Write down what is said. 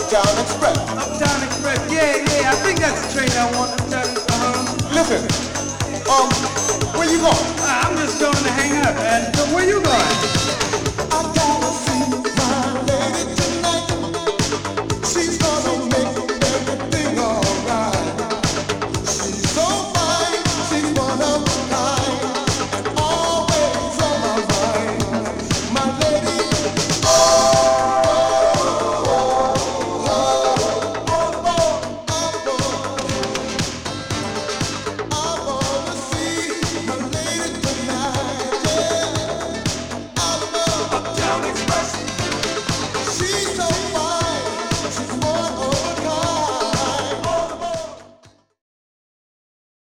Uptown Express. Uptown Express, yeah, I think that's the train I want. Uptown, Listen, where you going? I'm just going to hang out, man. So where you going?